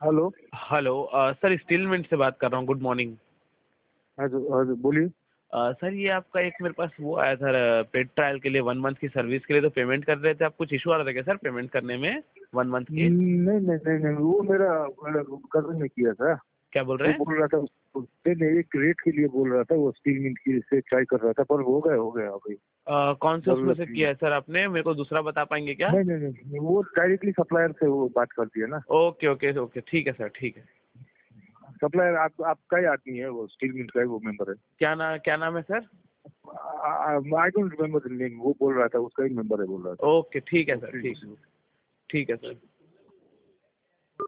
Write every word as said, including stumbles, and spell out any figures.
Hello. Hello uh, sir steel mint से बात कर रहा हूँ। Good morning. हाँ जी, हाँ जी, बोलिए। अ, सर ये आपका एक मेरे पास वो आया था पेड ट्रायल के लिए वन मंथ की सर्विस के लिए, तो पेमेंट कर रहे थे आप, कुछ इशू आ रहा था क्या सर पेमेंट करने में वन मंथ की? नहीं नहीं नहीं नहीं, वो मेरा कजन ने किया था। क्या बोल रहे वो हैं? बोल रहा था उस- नहीं नहीं, एक रेट के लिए बोल रहा था, वो स्टील मिल की से ट्राई कर रहा था, पर हो गया हो गया अभी। अ, कौन से उसमें जरूरत से नहीं है। किया है सर आपने? मेरे को दूसरा बता पाएंगे क्या? नहीं नहीं नहीं नहीं, वो डायरेक्टली सप्लायर से वो बात कर दिया ना। ओके ओके ओके, ठीक है सर, ठीक है। सप्लायर आप आपका ही आदमी है, वो स्टील मिल का ही वो मेंबर है। क्या ना क्या नाम है sir? I don't remember the name, वो बोल रहा था उसका ही मेंबर है बोल रहा था। ओके ठीक है सर, ठीक ठीक है सर।